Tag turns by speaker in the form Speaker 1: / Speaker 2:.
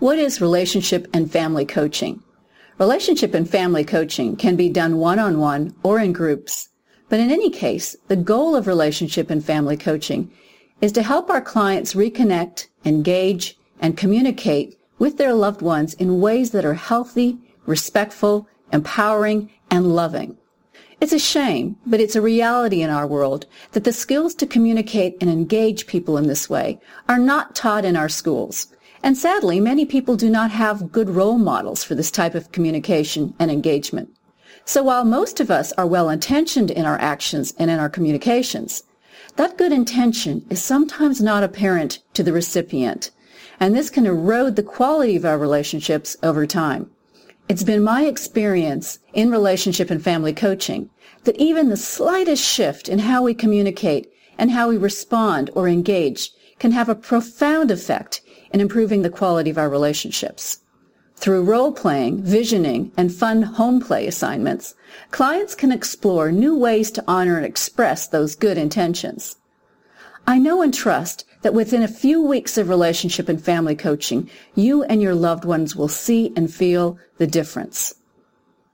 Speaker 1: What is relationship and family coaching? Relationship and family coaching can be done one-on-one or in groups. But in any case, the goal of relationship and family coaching is to help our clients reconnect, engage, and communicate with their loved ones in ways that are healthy, respectful, empowering, and loving. It's a shame, but it's a reality in our world that the skills to communicate and engage people in this way are not taught in our schools. And sadly, many people do not have good role models for this type of communication and engagement. So while most of us are well-intentioned in our actions and in our communications, that good intention is sometimes not apparent to the recipient, and this can erode the quality of our relationships over time. It's been my experience in relationship and family coaching that even the slightest shift in how we communicate and how we respond or engage can have a profound effect in improving the quality of our relationships. Through role-playing, visioning, and fun home play assignments, clients can explore new ways to honor and express those good intentions. I know and trust that within a few weeks of relationship and family coaching, you and your loved ones will see and feel the difference.